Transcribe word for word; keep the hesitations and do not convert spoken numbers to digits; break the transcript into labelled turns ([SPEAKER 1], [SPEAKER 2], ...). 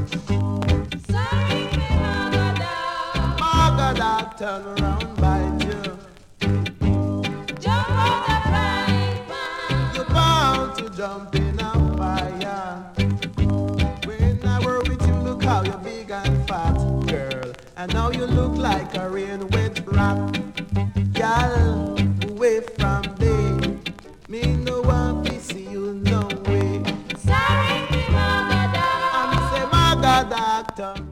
[SPEAKER 1] Sorry, me Magadak.
[SPEAKER 2] Magadak turn around bite you.
[SPEAKER 1] Jump out the frying pan.
[SPEAKER 2] You're bound to jump in a fire. When I were with you, look how you're big and fat, girl. And now you look like a rain wet rat. Girl, away from me. Me no want to see you no way.
[SPEAKER 1] Sorry, me Magadak.
[SPEAKER 2] I'm say Magadak turn